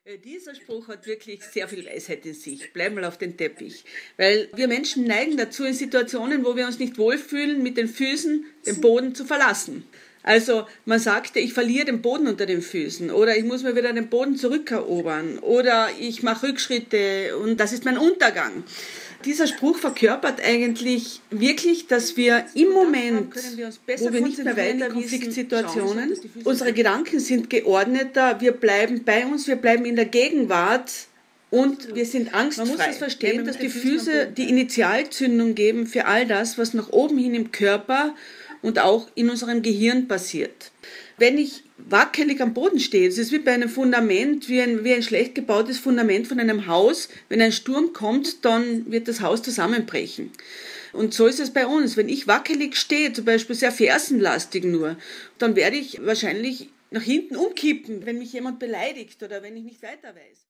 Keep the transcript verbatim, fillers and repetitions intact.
Äh, Dieser Spruch hat wirklich sehr viel Weisheit in sich. Bleib mal auf den Teppich. Weil wir Menschen neigen dazu, in Situationen, wo wir uns nicht wohlfühlen, mit den Füßen den Boden zu verlassen. Also man sagte, ich verliere den Boden unter den Füßen oder ich muss mir wieder den Boden zurückerobern oder ich mache Rückschritte und das ist mein Untergang. Dieser Spruch verkörpert eigentlich wirklich, dass wir im Moment, wo wir nicht mehr weiter in Konfliktsituationen, unsere Gedanken sind geordneter, wir bleiben bei uns, wir bleiben in der Gegenwart und wir sind angstfrei. Man muss das verstehen, dass die Füße die Initialzündung geben für all das, was nach oben hin im Körper und auch in unserem Gehirn passiert. Wenn ich wackelig am Boden stehe, das ist wie bei einem Fundament, wie ein, wie ein schlecht gebautes Fundament von einem Haus. Wenn ein Sturm kommt, dann wird das Haus zusammenbrechen. Und so ist es bei uns. Wenn ich wackelig stehe, zum Beispiel sehr fersenlastig nur, dann werde ich wahrscheinlich nach hinten umkippen, wenn mich jemand beleidigt oder wenn ich nicht weiter weiß.